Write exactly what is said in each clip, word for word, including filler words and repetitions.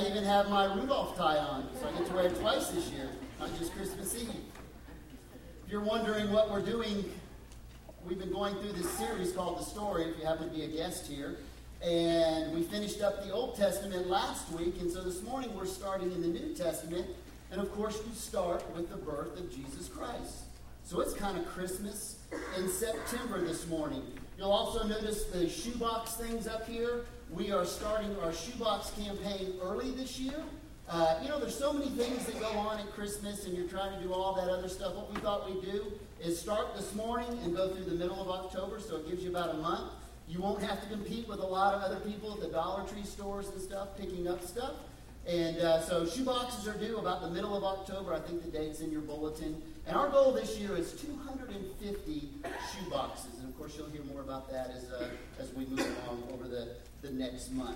even have my Rudolph tie on, so I get to wear it twice this year, not just Christmas Eve. If you're wondering what we're doing, we've been going through this series called The Story, if you happen to be a guest here. And we finished up the Old Testament last week, and so this morning we're starting in the New Testament. And of course, you start with the birth of Jesus Christ. So it's kind of Christmas in September this morning. You'll also notice the shoebox things up here. We are starting our shoebox campaign early this year. Uh, you know, there's so many things that go on at Christmas, and you're trying to do all that other stuff. What we thought we'd do is start this morning and go through the middle of October, so it gives you about a month. You won't have to compete with a lot of other people at the Dollar Tree stores and stuff, picking up stuff. And uh, so shoeboxes are due about the middle of October. I think the date's in your bulletin. And our goal this year is two hundred fifty shoeboxes. And of course, you'll hear more about that as uh, as we move along over the, the next month.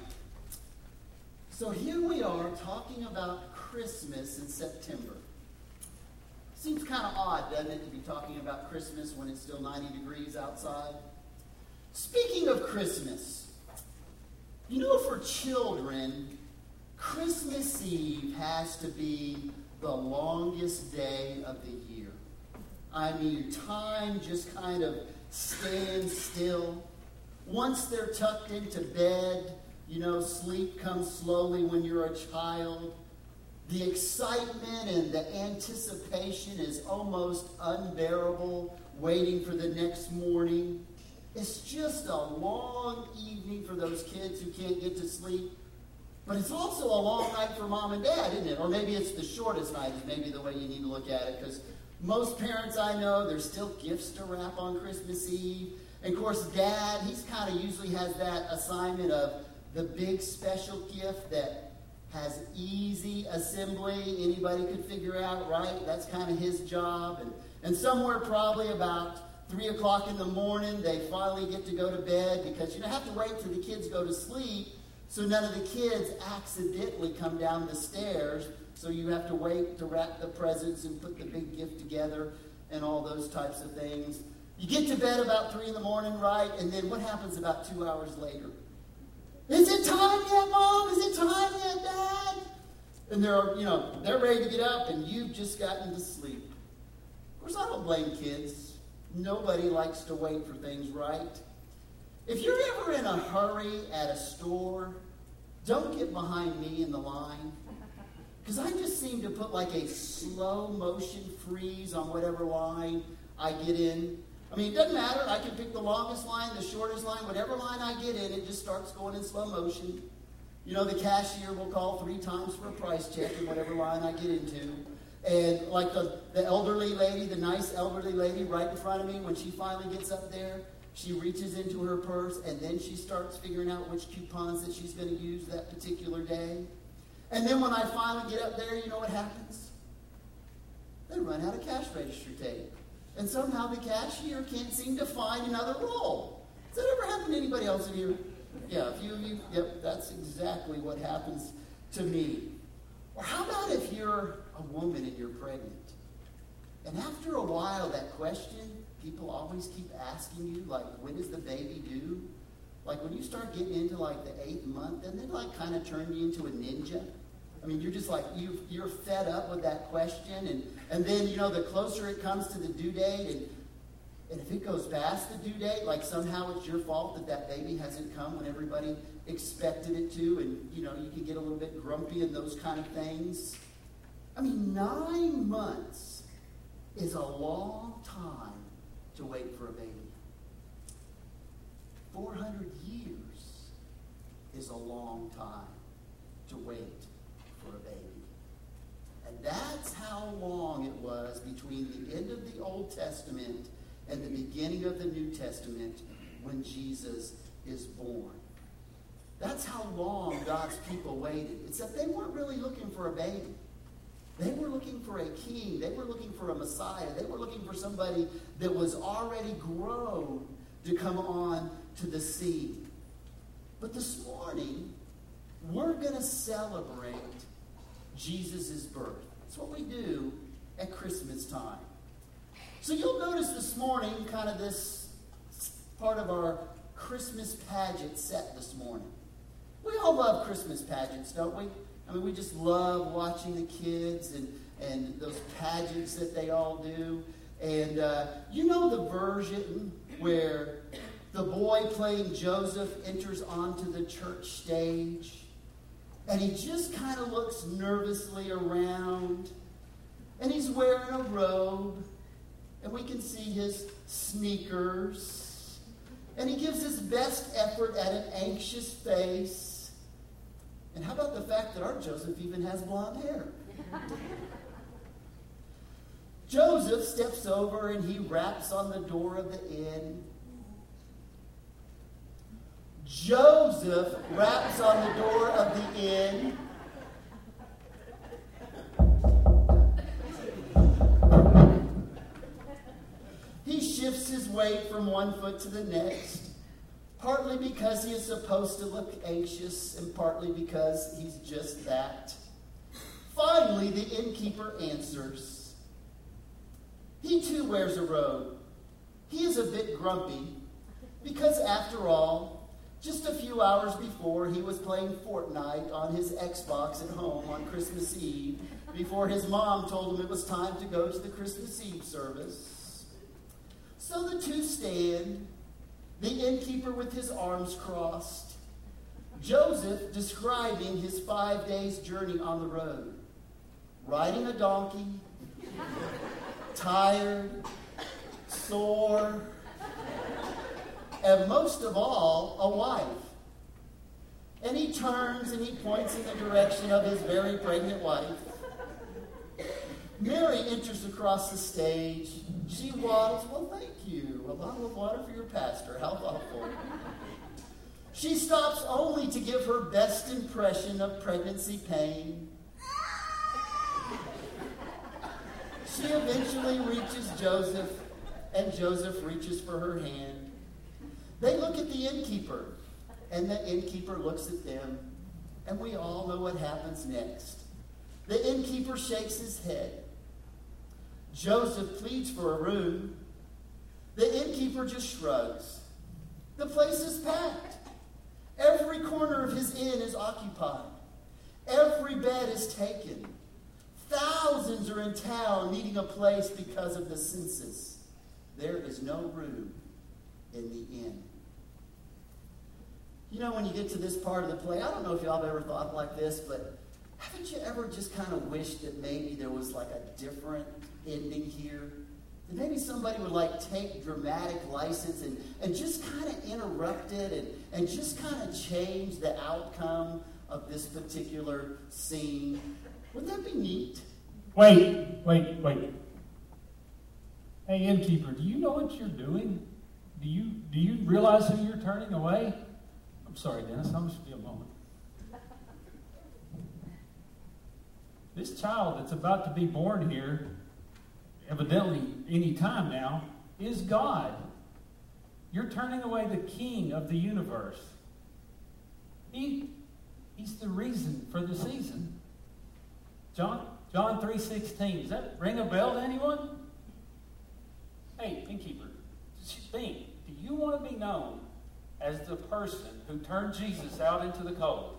So here we are talking about Christmas in September. Seems kind of odd, doesn't it, to be talking about Christmas when it's still ninety degrees outside? Speaking of Christmas, you know, for children, Christmas Eve has to be the longest day of the year. I mean, time just kind of stands still. Once they're tucked into bed, you know, sleep comes slowly when you're a child. The excitement and the anticipation is almost unbearable, waiting for the next morning. It's just a long evening for those kids who can't get to sleep. But it's also a long night for mom and dad, isn't it? Or maybe it's the shortest night is maybe the way you need to look at it. Because most parents I know, there's still gifts to wrap on Christmas Eve. And of course, dad, he's kind of usually has that assignment of the big special gift that has easy assembly. Anybody could figure out, right? That's kind of his job. And, and somewhere probably about three o'clock in the morning, they finally get to go to bed because you don't have to wait till the kids go to sleep. So none of the kids accidentally come down the stairs, so you have to wait to wrap the presents and put the big gift together and all those types of things. You get to bed about three in the morning, right? And then what happens about two hours later? Is it time yet, Mom? Is it time yet, Dad? And they're, you know, they're ready to get up, and you've just gotten to sleep. Of course, I don't blame kids. Nobody likes to wait for things, right? If you're ever in a hurry at a store, don't get behind me in the line. Because I just seem to put like a slow motion freeze on whatever line I get in. I mean, it doesn't matter. I can pick the longest line, the shortest line, whatever line I get in, it just starts going in slow motion. You know, the cashier will call three times for a price check in whatever line I get into. And like the, the elderly lady, the nice elderly lady right in front of me, when she finally gets up there, she reaches into her purse, and then she starts figuring out which coupons that she's going to use that particular day. And then when I finally get up there, you know what happens? They run out of cash register tape. And somehow the cashier can't seem to find another roll. Has that ever happened to anybody else in here? Yeah, a few of you, yep, that's exactly what happens to me. Or how about if you're a woman and you're pregnant? And after a while, that question, people always keep asking you, like, when is the baby due? Like, when you start getting into, like, the eighth month, then they, like, kind of turn you into a ninja. I mean, you're just like, you, you're fed up with that question. And, and then, you know, the closer it comes to the due date, and, and if it goes past the due date, like, somehow it's your fault that that baby hasn't come when everybody expected it to. And, you know, you can get a little bit grumpy and those kind of things. I mean, nine months is a long time to wait for a baby. four hundred years is a long time to wait for a baby. And that's how long it was between the end of the Old Testament and the beginning of the New Testament when Jesus is born. That's how long God's people waited. Except they weren't really looking for a baby. They were looking for a king. They were looking for a Messiah. They were looking for somebody that was already grown to come on to the scene. But this morning, we're going to celebrate Jesus' birth. That's what we do at Christmas time. So you'll notice this morning kind of this part of our Christmas pageant set this morning. We all love Christmas pageants, don't we? I mean, we just love watching the kids and, and those pageants that they all do. And uh, you know the version where the boy playing Joseph enters onto the church stage, and he just kind of looks nervously around, and he's wearing a robe, and we can see his sneakers, and he gives his best effort at an anxious face. And how about the fact that our Joseph even has blonde hair? Joseph steps over and he raps on the door of the inn. Joseph raps on the door of the inn. He shifts his weight from one foot to the next, partly because he is supposed to look anxious and partly because he's just that. Finally, the innkeeper answers. He too wears a robe. He is a bit grumpy because, after all, just a few hours before, he was playing Fortnite on his Xbox at home on Christmas Eve before his mom told him it was time to go to the Christmas Eve service. So the two stand, the innkeeper with his arms crossed, Joseph describing his five days' journey on the road, riding a donkey, tired, sore, and most of all, a wife. And he turns and he points in the direction of his very pregnant wife. Mary enters across the stage. She waddles. Well, thank you. A bottle of water for your pastor. How thoughtful. She stops only to give her best impression of pregnancy pain. She eventually reaches Joseph, and Joseph reaches for her hand. They look at the innkeeper, and the innkeeper looks at them, and we all know what happens next. The innkeeper shakes his head. Joseph pleads for a room. The innkeeper just shrugs. The place is packed. Every corner of his inn is occupied. Every bed is taken. Thousands are in town needing a place because of the census. There is no room in the inn. You know, when you get to this part of the play, I don't know if y'all have ever thought like this, but haven't you ever just kind of wished that maybe there was like a different ending here? That maybe somebody would like take dramatic license and, and just kind of interrupt it and, and just kind of change the outcome of this particular scene. Would that be neat? Wait, wait, wait. Hey, innkeeper, do you know what you're doing? Do you do you realize who you're turning away? I'm sorry, Dennis. I'm just be a moment. This child that's about to be born here, evidently any time now, is God. You're turning away the King of the universe. He, he's the reason for the season. John John three sixteen. Does that ring a bell to anyone? Hey, innkeeper, just think. Do you want to be known as the person who turned Jesus out into the cold?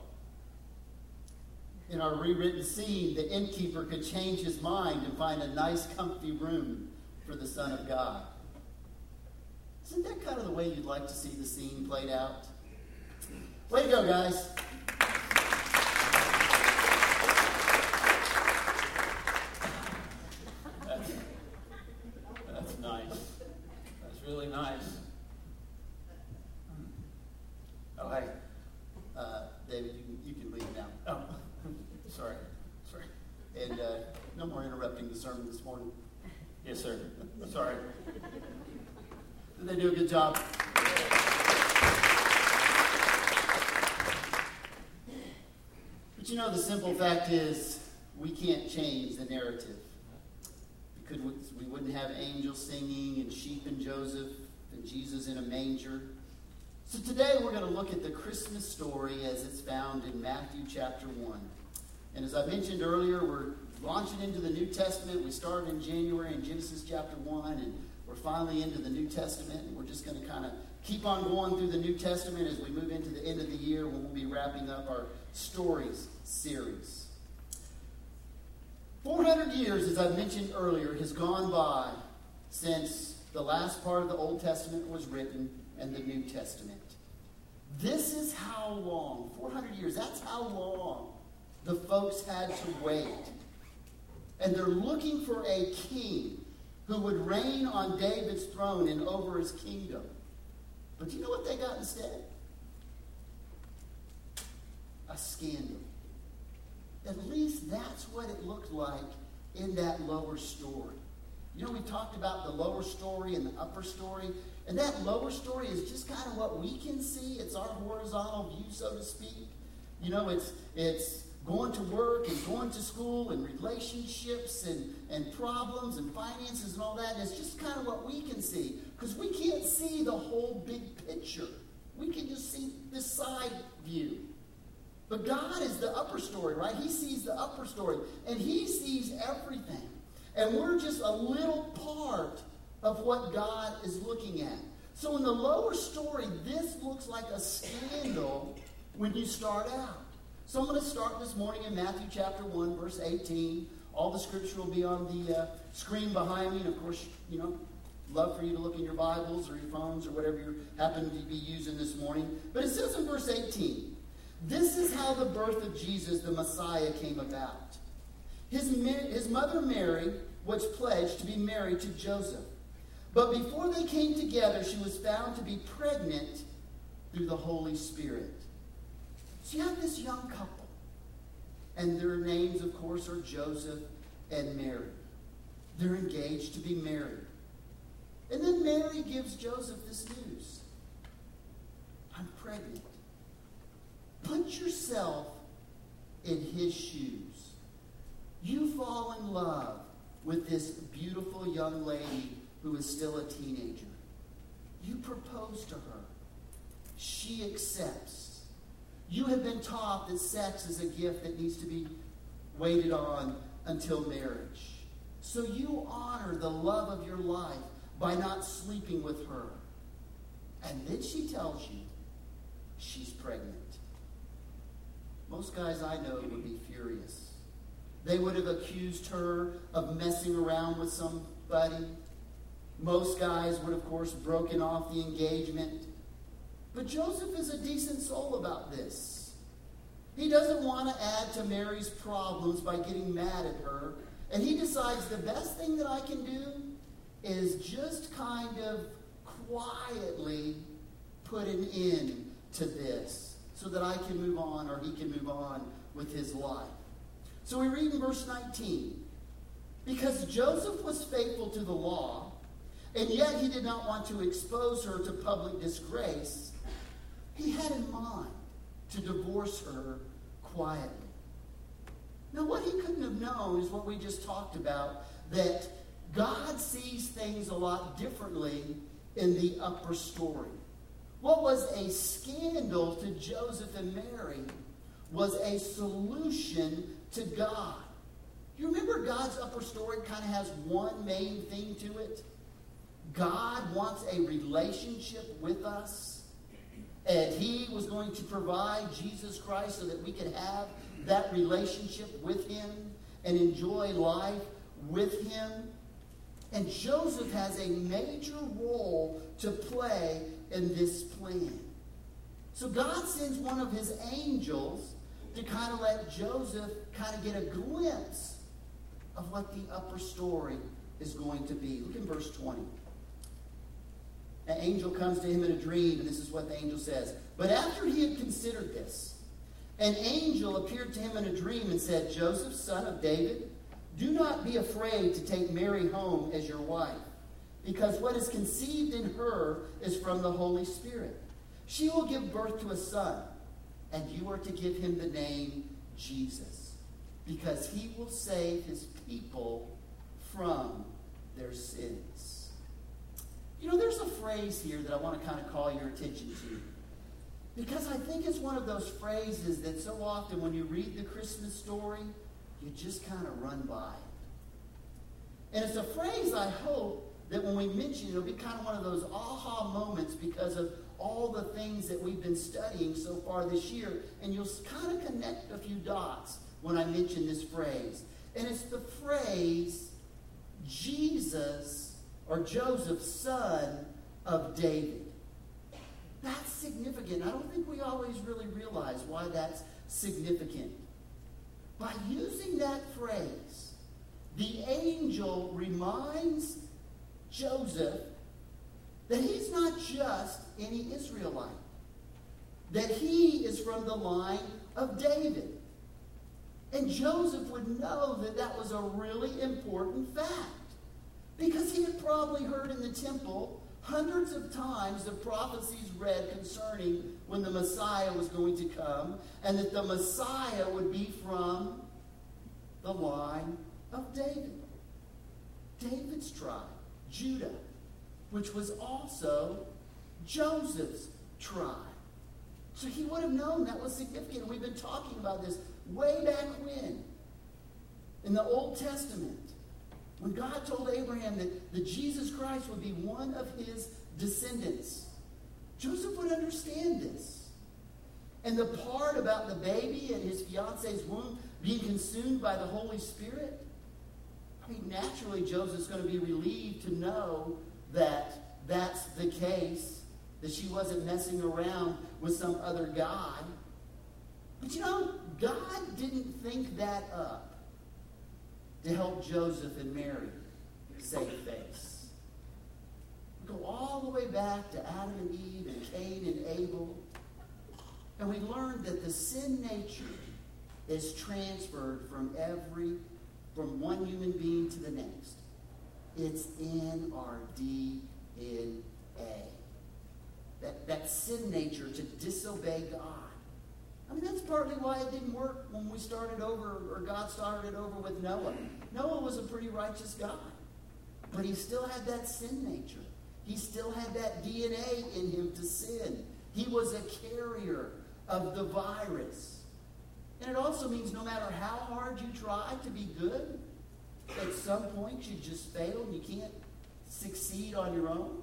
In our rewritten scene, the innkeeper could change his mind and find a nice, comfy room for the Son of God. Isn't that kind of the way you'd like to see the scene played out? Way to go, guys. That's, that's nice. That's really nice. Oh, hey. Uh, David, you can, you can leave now. Oh, sorry. Sorry. And uh, no more interrupting the sermon this morning. Yes, sir. Sorry. Did they do a good job? But you know, the simple fact is, we can't change the narrative. We, could, we wouldn't have angels singing and sheep and Joseph and Jesus in a manger. So today we're going to look at the Christmas story as it's found in Matthew chapter one. And as I mentioned earlier, we're launching into the New Testament. We started in January in Genesis chapter one, and we're finally into the New Testament, and we're just going to kind of keep on going through the New Testament as we move into the end of the year when we'll be wrapping up our Stories series. four hundred years, as I mentioned earlier, has gone by since the last part of the Old Testament was written and the New Testament. This is how long, four hundred years, that's how long the folks had to wait. And they're looking for a king who would reign on David's throne and over his kingdom. But do you know what they got instead? A scandal. At least that's what it looked like in that lower story. You know, we talked about the lower story and the upper story. And that lower story is just kind of what we can see. It's our horizontal view, so to speak. You know, it's it's going to work and going to school and relationships and, and problems and finances and all that. And it's just kind of what we can see. Because we can't see the whole big picture. We can just see the side view. But God is the upper story, right? He sees the upper story. And He sees everything. And we're just a little part of what God is looking at. So in the lower story, this looks like a scandal when you start out. So I'm going to start this morning in Matthew chapter one, verse eighteen. All the scripture will be on the uh, screen behind me. And of course, you know, love for you to look in your Bibles or your phones or whatever you happen to be using this morning. But it says in verse eighteen, this is how the birth of Jesus, the Messiah, came about. His, his mother Mary was pledged to be married to Joseph. But before they came together, she was found to be pregnant through the Holy Spirit. So you have this young couple. And their names, of course, are Joseph and Mary. They're engaged to be married. And then Mary gives Joseph this news. I'm pregnant. Put yourself in his shoes. You fall in love with this beautiful young lady who is still a teenager. You propose to her. She accepts. You have been taught that sex is a gift that needs to be waited on until marriage. So you honor the love of your life by not sleeping with her. And then she tells you she's pregnant. Most guys I know would be furious. They would have accused her of messing around with somebody. Most guys would, of course, broken off the engagement. But Joseph is a decent soul about this. He doesn't want to add to Mary's problems by getting mad at her. And he decides the best thing that I can do is just kind of quietly put an end to this so that I can move on, or he can move on with his life. So we read in verse nineteen, because Joseph was faithful to the law, and yet he did not want to expose her to public disgrace, he had in mind to divorce her quietly. Now, what he couldn't have known is what we just talked about, that God sees things a lot differently in the upper story. What was a scandal to Joseph and Mary was a solution to God. You remember God's upper story kind of has one main thing to it? God wants a relationship with us. And he was going to provide Jesus Christ so that we could have that relationship with him and enjoy life with him. And Joseph has a major role to play in this plan. So God sends one of his angels to kind of let Joseph kind of get a glimpse of what the upper story is going to be. Look in verse twenty. An angel comes to him in a dream, and this is what the angel says. But after he had considered this, an angel appeared to him in a dream and said, Joseph, son of David, do not be afraid to take Mary home as your wife, because what is conceived in her is from the Holy Spirit. She will give birth to a son, and you are to give him the name Jesus, because he will save his people from their sins. You know, there's a phrase here that I want to kind of call your attention to, because I think it's one of those phrases that so often when you read the Christmas story, you just kind of run by. And it's a phrase I hope that when we mention it, it'll be kind of one of those aha moments because of all the things that we've been studying so far this year. And you'll kind of connect a few dots when I mention this phrase. And it's the phrase, Jesus, or Joseph, son of David. That's significant. I don't think we always really realize why that's significant. By using that phrase, the angel reminds Joseph that he's not just any Israelite, that he is from the line of David. And Joseph would know that that was a really important fact, because he had probably heard in the temple hundreds of times the prophecies read concerning when the Messiah was going to come, and that the Messiah would be from the line of David. David's tribe, Judah, which was also Joseph's tribe. So he would have known that was significant. We've been talking about this way back when, in the Old Testament, when God told Abraham that, that Jesus Christ would be one of his descendants. Joseph would understand this. And the part about the baby in his fiance's womb being consumed by the Holy Spirit, I mean, naturally Joseph's going to be relieved to know that that's the case, that she wasn't messing around with some other guy. But you know, God didn't think that up to help Joseph and Mary save face. We go all the way back to Adam and Eve and Cain and Abel, and we learned that the sin nature is transferred from every, from one human being to the next. It's in our D N A. That, that sin nature to disobey God. I mean, that's partly why it didn't work when we started over, or God started over with Noah. Noah was a pretty righteous guy, but he still had that sin nature. He still had that D N A in him to sin. He was a carrier of the virus. And it also means no matter how hard you try to be good, at some point you just fail and you can't succeed on your own.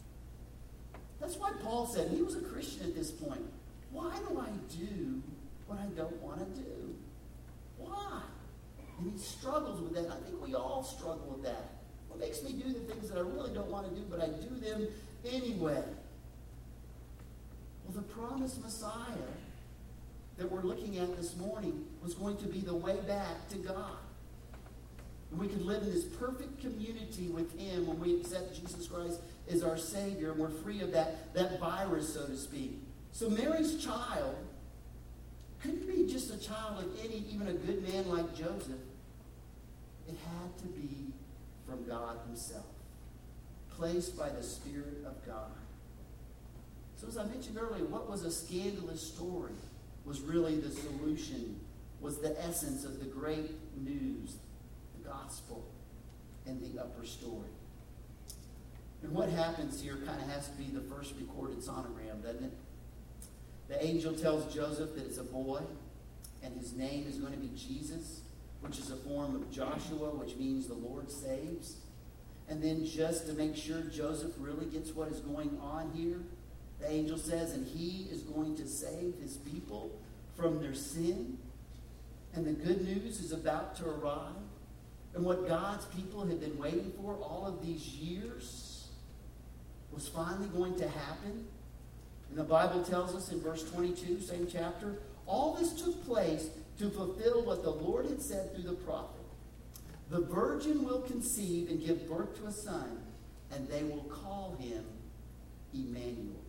That's why Paul said, he was a Christian at this point, why do I do what I don't want to do? Why? And he struggles with that. I think we all struggle with that. What makes me do the things that I really don't want to do, but I do them anyway? Well, the promised Messiah that we're looking at this morning was going to be the way back to God. And we could live in this perfect community with him when we accept Jesus Christ as our Savior, and we're free of that, that virus, so to speak. So Mary's child couldn't be just a child of any, even a good man like Joseph. It had to be from God himself, placed by the Spirit of God. So as I mentioned earlier, what was a scandalous story was really the solution, was the essence of the great news, the gospel, and the upper story. And what happens here kind of has to be the first recorded sonogram, doesn't it? The angel tells Joseph that it's a boy, and his name is going to be Jesus, which is a form of Joshua, which means the Lord saves. And then just to make sure Joseph really gets what is going on here, the angel says, and he is going to save his people from their sin. And the good news is about to arrive. And what God's people had been waiting for all of these years was finally going to happen. And the Bible tells us in verse twenty-two, same chapter, all this took place to fulfill what the Lord had said through the prophet. The virgin will conceive and give birth to a son, and they will call him Emmanuel.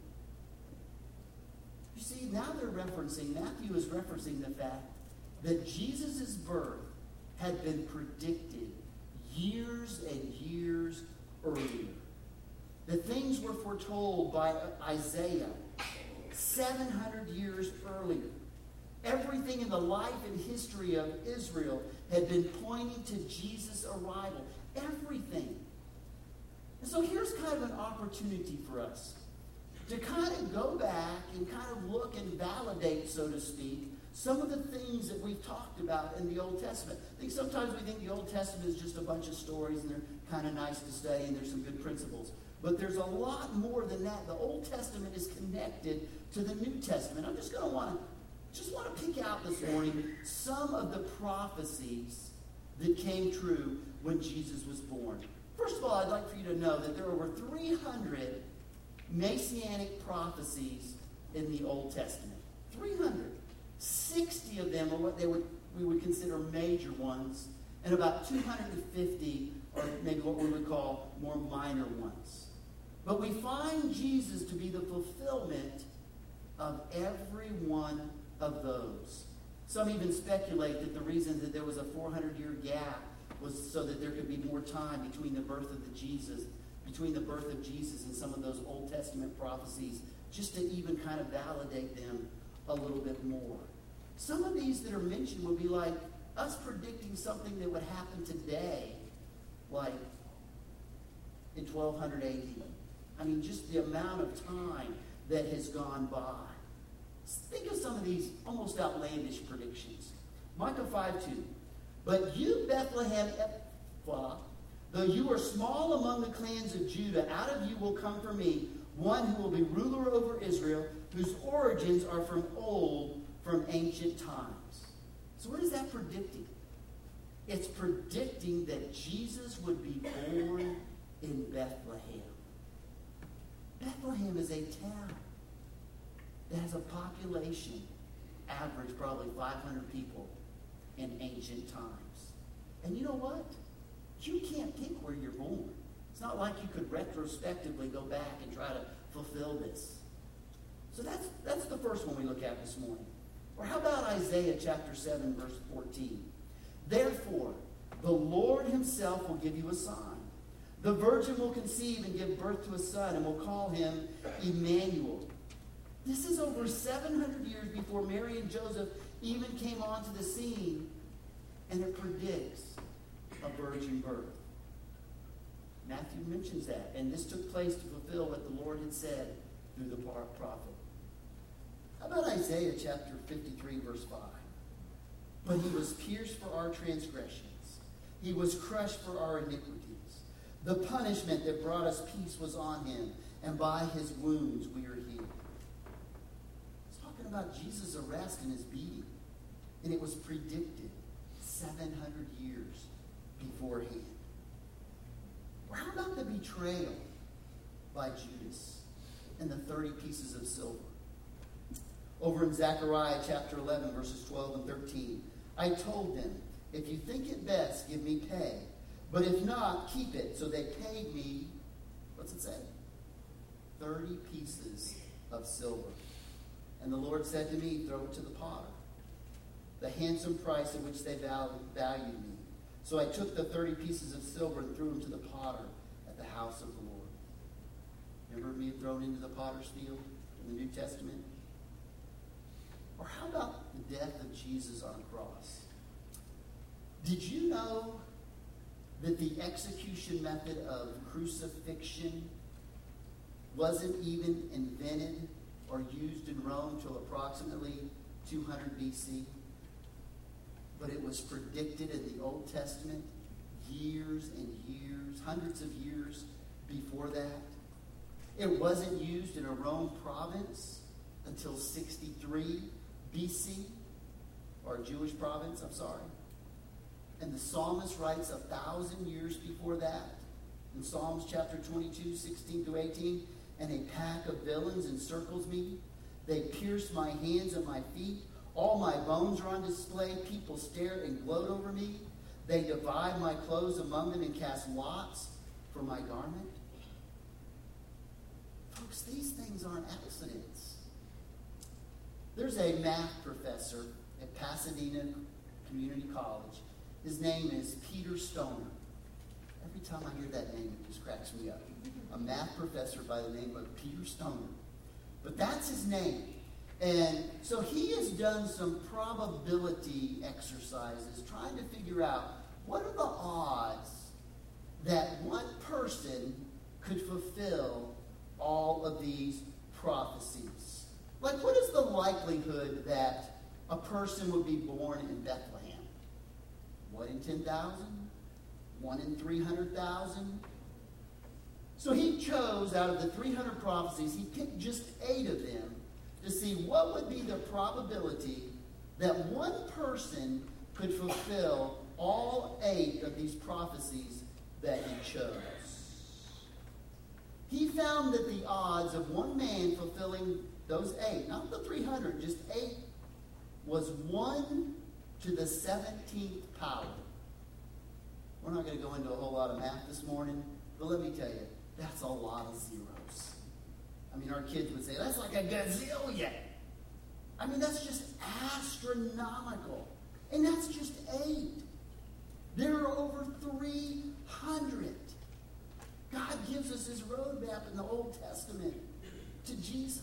You see, now they're referencing, Matthew is referencing the fact that Jesus' birth had been predicted years and years earlier. The things were foretold by Isaiah seven hundred years earlier. Everything in the life and history of Israel had been pointing to Jesus' arrival. Everything. And so here's kind of an opportunity for us to kind of go back and kind of look and validate, so to speak, some of the things that we've talked about in the Old Testament. I think sometimes we think the Old Testament is just a bunch of stories and they're kind of nice to study and there's some good principles. But there's a lot more than that. The Old Testament is connected to the New Testament. I'm just going to want to just want to pick out this morning some of the prophecies that came true when Jesus was born. First of all, I'd like for you to know that there are over three hundred Messianic prophecies in the Old Testament. three hundred. sixty of them are what they would we would consider major ones, and about two hundred fifty are maybe what we would call more minor ones. But we find Jesus to be the fulfillment of every one of those. Some even speculate that the reason that there was a four hundred year gap was so that there could be more time between the birth of the Jesus, between the birth of Jesus and some of those Old Testament prophecies, just to even kind of validate them a little bit more. Some of these that are mentioned would be like us predicting something that would happen today, like in twelve hundred A D. I mean, just the amount of time that has gone by. Think of some of these almost outlandish predictions. Micah five two. But you, Bethlehem Ephrathah, though you are small among the clans of Judah, out of you will come for me one who will be ruler over Israel, whose origins are from old, from ancient times. So what is that predicting? It's predicting that Jesus would be born in Bethlehem. Bethlehem is a town that has a population, average probably five hundred people in ancient times. And you know what? You can't pick where you're born. It's not like you could retrospectively go back and try to fulfill this. So that's, that's the first one we look at this morning. Or how about Isaiah chapter seven, verse fourteen? Therefore, the Lord himself will give you a sign. The virgin will conceive and give birth to a son, and will call him Emmanuel. This is over seven hundred years before Mary and Joseph even came onto the scene, and it predicts a virgin birth. Matthew mentions that, and this took place to fulfill what the Lord had said through the prophet. How about Isaiah chapter fifty-three, verse five? But he was pierced for our transgressions. He was crushed for our iniquities. The punishment that brought us peace was on him, and by his wounds we are healed. It's talking about Jesus' arrest and his beating. And it was predicted seven hundred years beforehand. Or how about the betrayal by Judas and the thirty pieces of silver? Over in Zechariah chapter eleven, verses twelve and thirteen, I told them, if you think it best, give me pay. But if not, keep it. So they paid me, what's it say? thirty pieces of silver. And the Lord said to me, throw it to the potter, the handsome price at which they valued me. So I took the thirty pieces of silver and threw them to the potter at the house of the Lord. Remember being thrown into the potter's field in the New Testament? Or how about the death of Jesus on a cross? Did you know that the execution method of crucifixion wasn't even invented or used in Rome until approximately two hundred B C? But it was predicted in the Old Testament years and years, hundreds of years before that. It wasn't used in a Rome province until sixty-three B C, or a Jewish province, I'm sorry. And the psalmist writes a thousand years before that, in Psalms chapter twenty-two, sixteen through eighteen, and a pack of villains encircles me. They pierce my hands and my feet. All my bones are on display. People stare and gloat over me. They divide my clothes among them and cast lots for my garment. Folks, these things aren't accidents. There's a math professor at Pasadena Community College. His name is Peter Stoner. Every time I hear that name, it just cracks me up. A math professor by the name of Peter Stoner. But that's his name. And so he has done some probability exercises trying to figure out what are the odds that one person could fulfill all of these prophecies. Like, what is the likelihood that a person would be born in Bethlehem. One in ten thousand? One in three hundred thousand? So he chose, out of the three hundred prophecies, he picked just eight of them to see what would be the probability that one person could fulfill all eight of these prophecies that he chose. He found that the odds of one man fulfilling those eight, not the three hundred, just eight, was one to the seventeenth power. We're not going to go into a whole lot of math this morning, but let me tell you, that's a lot of zeros. I mean, our kids would say, that's like a gazillion. I mean, that's just astronomical. And that's just eight. There are over three hundred. God gives us his roadmap in the Old Testament to Jesus.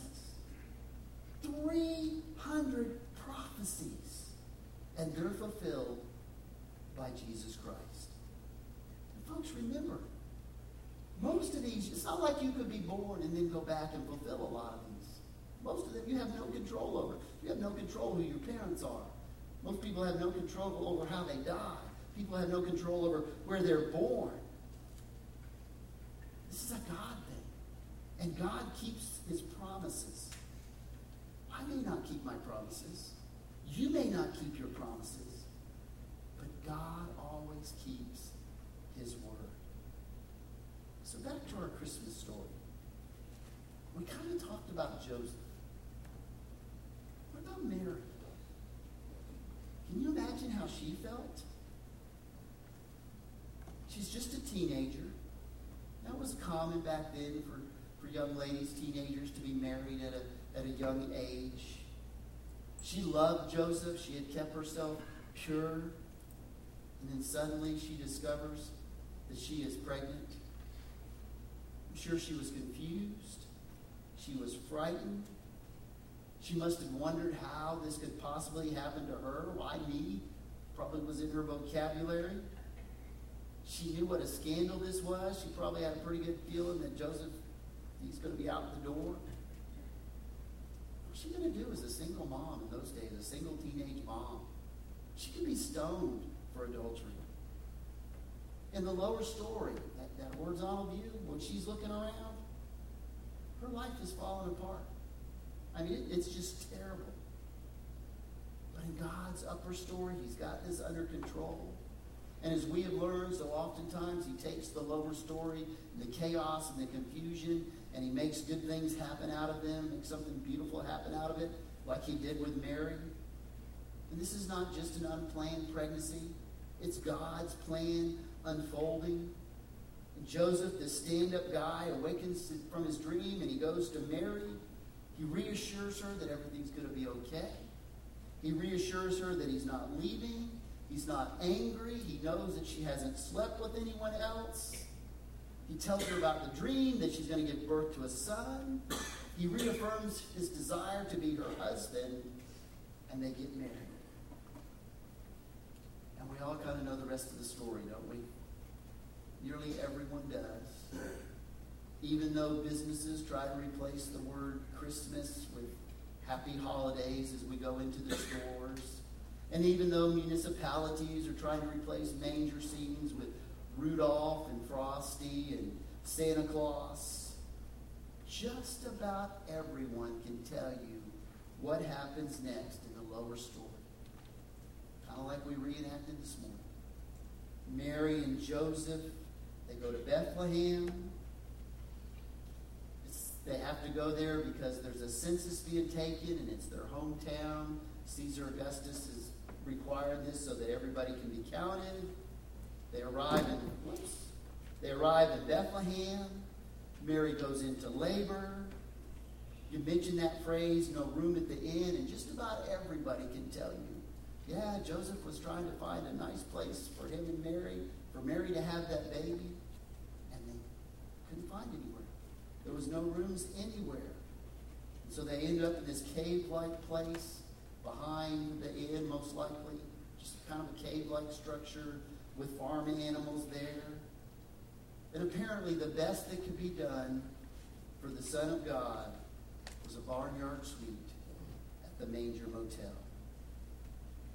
three hundred prophecies. And they're fulfilled by Jesus Christ. And folks, remember, most of these, it's not like you could be born and then go back and fulfill a lot of these. Most of them you have no control over. You have no control who your parents are. Most people have no control over how they die. People have no control over where they're born. This is a God thing. And God keeps his promises. I may not keep my promises. You may not keep your promises. But God always keeps his word. So back to our Christmas story. We kind of talked about Joseph. What about Mary? Can you imagine how she felt? She's just a teenager. That was common back then for, for young ladies, teenagers, to be married at a, at a young age. She loved Joseph. She had kept herself pure. And then suddenly she discovers that she is pregnant. I'm sure she was confused. She was frightened. She must have wondered how this could possibly happen to her. Why me? Probably was in her vocabulary. She knew what a scandal this was. She probably had a pretty good feeling that Joseph, he's going to be out the door. What's she going to do as a single mom in those days, a single teenage mom? She could be stoned for adultery. In the lower story, that, that horizontal view, when she's looking around, her life is falling apart. I mean, it, it's just terrible. But in God's upper story, he's got this under control. And as we have learned, so oftentimes he takes the lower story, the chaos and the confusion, and he makes good things happen out of them, makes something beautiful happen out of it, like he did with Mary. And this is not just an unplanned pregnancy. It's God's plan unfolding. And Joseph, the stand-up guy, awakens from his dream, and he goes to Mary. He reassures her that everything's going to be okay. He reassures her that he's not leaving. He's not angry. He knows that she hasn't slept with anyone else. He tells her about the dream, that she's going to give birth to a son. He reaffirms his desire to be her husband, and they get married. And we all kind of know the rest of the story, don't we? Nearly everyone does. Even though businesses try to replace the word Christmas with happy holidays as we go into the stores. And even though municipalities are trying to replace manger scenes with Rudolph and Frosty and Santa Claus, just about everyone can tell you what happens next in the lower story. Kind of like we reenacted this morning. Mary and Joseph, they go to Bethlehem. It's, they have to go there because there's a census being taken and it's their hometown. Caesar Augustus has required this so that everybody can be counted. They arrive in, whoops, they arrive in Bethlehem. Mary goes into labor. You mentioned that phrase, you know, room at the inn, and just about everybody can tell you, yeah, Joseph was trying to find a nice place for him and Mary, for Mary to have that baby, and they couldn't find anywhere. There was no rooms anywhere. And so they ended up in this cave-like place behind the inn, most likely, just kind of a cave-like structure with farm animals there. And apparently the best that could be done for the Son of God was a barnyard suite at the Manger Motel.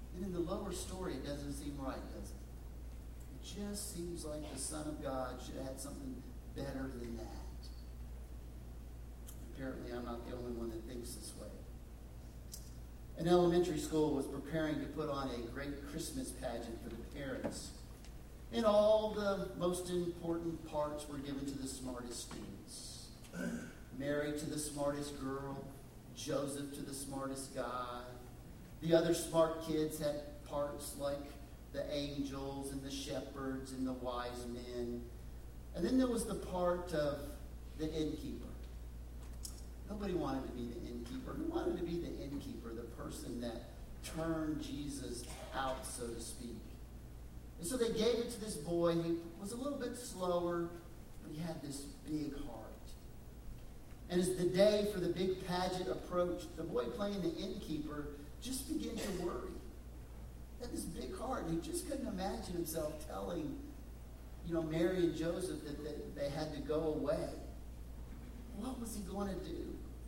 And in the lower story, it doesn't seem right, does it? It just seems like the Son of God should have had something better than that. Apparently, I'm not the only one that thinks this way. An elementary school was preparing to put on a great Christmas pageant for the parents. And all the most important parts were given to the smartest students. Mary to the smartest girl, Joseph to the smartest guy. The other smart kids had parts like the angels and the shepherds and the wise men. And then there was the part of the innkeeper. Nobody wanted to be the innkeeper. Who wanted to be the innkeeper, the person that turned Jesus out, so to speak? And so they gave it to this boy who was a little bit slower, but he had this big heart. And as the day for the big pageant approached, the boy playing the innkeeper just began to worry. He had this big heart, and he just couldn't imagine himself telling, you know, Mary and Joseph that they, they had to go away. What was he going to do?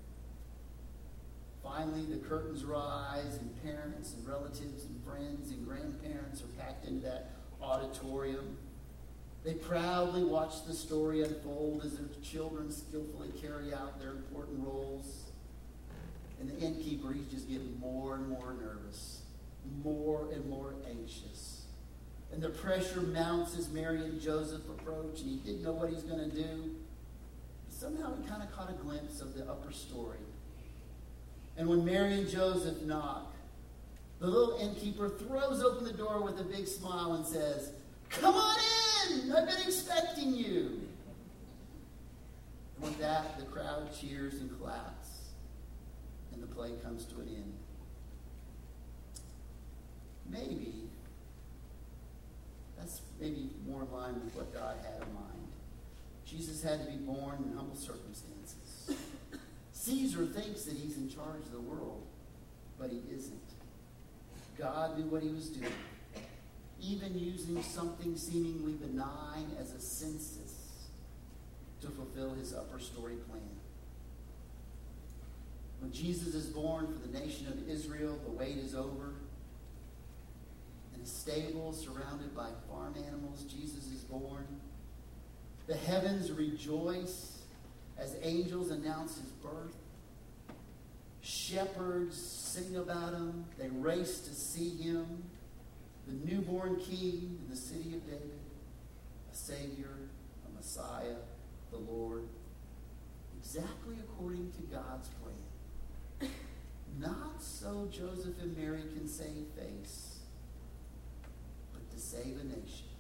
Finally, the curtains rise, and parents and relatives and friends and grandparents are packed into that auditorium. They proudly watch the story unfold as their children skillfully carry out their important roles. And the innkeeper, he's just getting more and more nervous, more and more anxious. And the pressure mounts as Mary and Joseph approach, and he didn't know what he's going to do. Somehow he kind of caught a glimpse of the upper story. And when Mary and Joseph knock, the little innkeeper throws open the door with a big smile and says, "Come on in! I've been expecting you!" And with that, the crowd cheers and claps, and the play comes to an end. Maybe, that's maybe more in line with what God had in mind. Jesus had to be born in humble circumstances. Caesar thinks that he's in charge of the world, but he isn't. God knew what he was doing, even using something seemingly benign as a census to fulfill his upper story plan. When Jesus is born for the nation of Israel, the wait is over. In a stable surrounded by farm animals, Jesus is born. The heavens rejoice as angels announce his birth. Shepherds sing about him. They race to see him, the newborn king in the city of David, a Savior, a Messiah, the Lord, exactly according to God's plan. Not so Joseph and Mary can save face, but to save a nation.